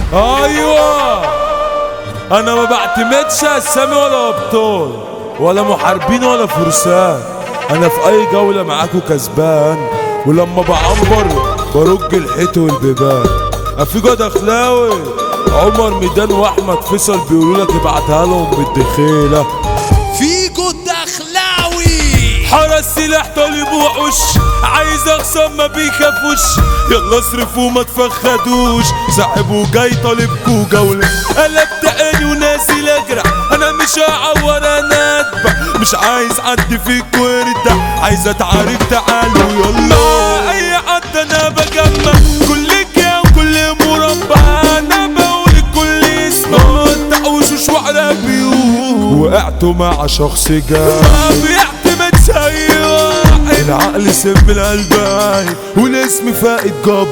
ايوه انا ما بعتمدش اسامي ولا ابطال ولا محاربين ولا فرسان. انا في اي جولة معاكو كسبان، ولما بعمر برج الحيط والبيبان. افيجو دخلاوي عمر ميدان واحمد فيصل بيقولولك ابعتها لهم بالدخيلة. فيجو دخلاوي حرس سلاح طالب وحوش، عايز اخصم ما بيخافوش، يلا اصرف وما تفخدوش، صاحبه جاي طالبكو جولة. قلبت عيني ونازل اجرح، انا مش هعور انا اتبع، مش عايز حد فيكو يرتاح، عايز اتعارك تعالوا يلا. مع اي حد انا بجمع كل كيا وكل مربع، انا بقول كل اسم ما تعوشوش وعلى بيوت. وقعتوا مع شخص جاي ما بيعتمد زي واحد، العقل سم القلب عايد والاسم فائد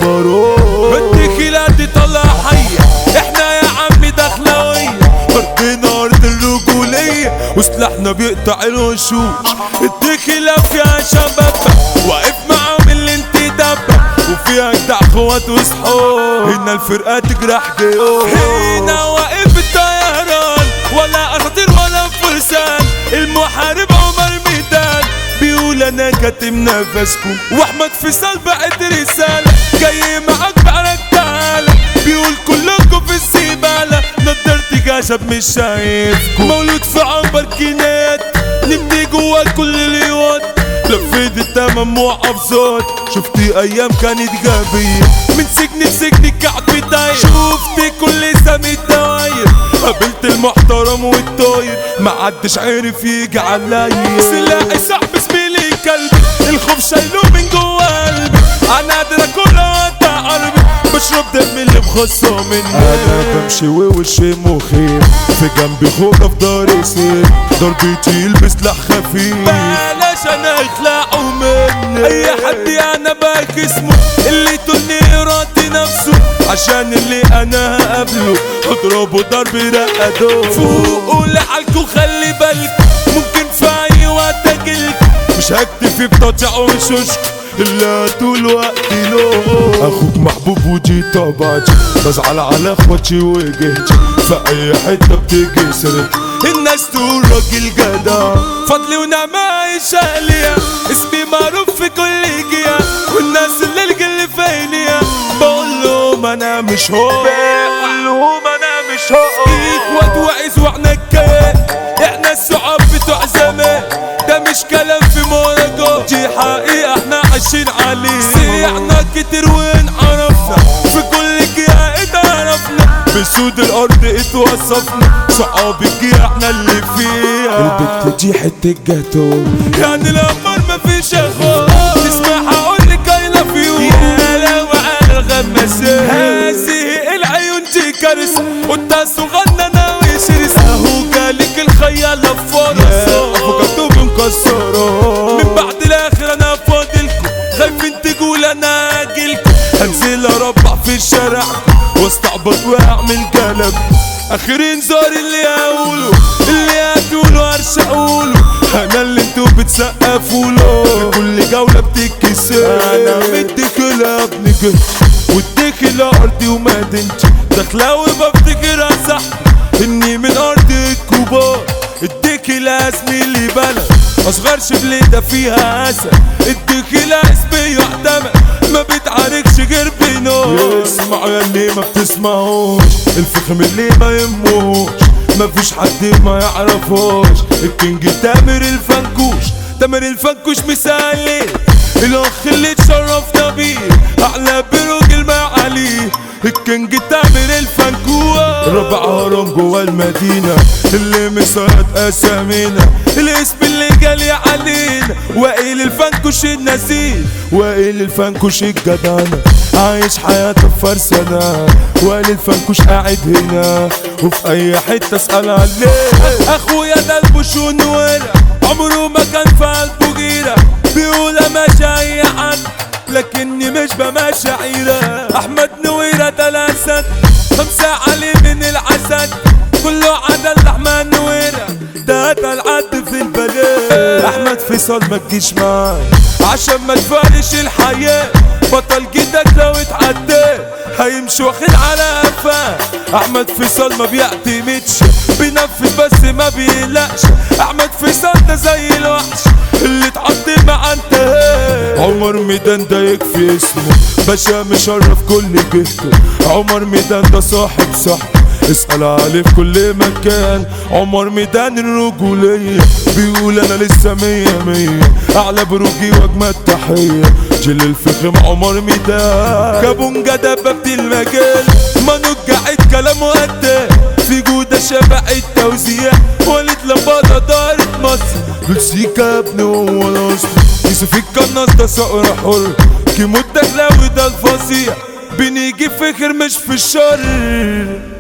جبروت. الدخيلة دي طلع حية، احنا يا عمي دخلاوية، ارضنا ارض الرجولية وسلاحنا بيقطع الوشوش. الدخيلة فيها شباب واقف معاهم الانتداب، وفيها جدع اخوات وصحاب، هنا الفرقة تجرح جيوب. هنا واقف الطيران ولا اساطير ولا فرسان، المحارب عمر ميدان بيقول انا كاتم نفسكم، واحمد فيصل بعت رسالة جاي معاك بعرك تعالى، بيقول كلكم في الزبالة، نضارتي خشب مش شايفكم، مولود في عنبر كينات، نمتي جوا كل اليوت، لفيت التمام موقف صوت، شفتي ايام كانت غبية، من سجن لسجن الكعب داير، شفتي كل سامي الدواير، قابلت المحترم والطاير، ما عدش عارف يجي عليا، سلاحي صاحب زميلي كلبي، الخوف شايله من جوا قلبي، انا قادر اكل وقطع قلبي، بشرب دم اللي مخصه مني، انا بمشي ووشي مخيف، في جنبي خوجة في داري سيف، ضربتي يلبس سلاح خفيف، بلاش انا اخلعه مني، اي حد انا باك اسمه، اللي تقولني ارادي نفسه، عشان اللي انا هقابله اضربه ضرب رقدو، فوقوا لعلكوا خلي بالكوا، ممكن في اي وقت اجيلكوا، مش هكتفي بتقطيع وشوشكوا الا طول وقتي له. اخوك محبوب ودي طبعتي، بزعل على اخواتي وجهتي، في اي حته بتيجي سيرتي، الناس تقول راجل جدع، فضلي ونعمة عايشة ليا، اسمي معروف في كل جهة، والناس اللي الجل فايليا، بقول لهم انا مش هو، بقول لهم انا مش هو، اخوات وعز واحنا الكيان، احنا الصحاب بتوع زمان، ده مش كلام في مهرجان، دي حقيقة احنا عايشين عليه، سيحنا كتير وانعرفنا، في كل جهة اتعرفنا، بسود الارض اتوصفنا، صحاب الجهة احنا اللي فيها، البت دي حتة جاتو، يعني القمر مفيش اخوات، تسمع هقولك اي لاف يو، يا لو على الغماسات، هذه العيون دي كارثة، قدها صغننة وشرسة، اهو جالك الخيالة بفرص، افوكاتو بمكسرة، من بعد الاخر انا فاضلكم، خايفين تقول انا اجيلكم، هنزل اربع في الشارع واستعبط واعمل قلب، اخر انذار اللي هقوله، اللي هتقوله هرش اقوله، انا اللي انتوا بتسقفوا له، في كل جولة بتتكسر، انا مديكلا ابن جد، واديكلا ارضي ومدينتي، دخلاوي بفتكرها صح، اني من ارض الكبار، اديكلا زميلي بلد، اصغر شبليدة فيها اسد، اديكلا اسمي يعتمد، ما بتعاركش غير بنور، اسمعوا ياللي ما بتسمعوش، الفخم اللي ما يهموش، مفيش حد ما يعرفوش، الكينج تامر الفنكوش، تامر الفنكوش مثالي، الاخ اللي اتشرفنا بيه، اعلى براجل ما عليه، الكينج تامر الفنكوش، ربع هرم جوا المدينة، اللي مسيط اسامينا، الاسم اللي جالي علينا، وائل الفنكوش النزيل، وائل الفنكوش الجدعنة، عايش حياته بفرسانة، وائل الفنكوش قاعد هنا، وفي اي حتة اسأل عليه، اخويا ده البوشون ورا، عمره ما كان في قلبه غيرة، بيقول ماشي اي حد، لكني مش بماشي عيرة، احمد نويرة ده الاسد، 5 علي من العسد، كله عدل احمد نويرة، ده العد في البلاد، احمد فيصل ما تجيش معاي، عشان ما تفارش الحياة، بطل جدك لو اتعدى هيمشي واخد على قفاه. احمد فيصل ما بيعتمدش بينفذ بس ما بيقلقش. احمد فيصل ده زي الوحش اللي اتحط مع انتهاء. عمر ميدان ده يكفي اسمه باشا مشرف كل جهته. عمر ميدان ده صاحب اسأل عليه في كل مكان. عمر ميدان الرجولية بيقول انا لسه 100 اعلى بروجي واجمد تحية. جيل الفخم عمر ميدان كابونجا دبابة المجال منوج قاعد كلامه قدام. في جودة شبع التوزيع وليد لمبادة دارت مصر. بلسيكا يا ابني هو الاصل. يوسف القناص ده صقر حر. كيمو الدخلاوي ده الفظيع بنيجي فخر مش في الشر.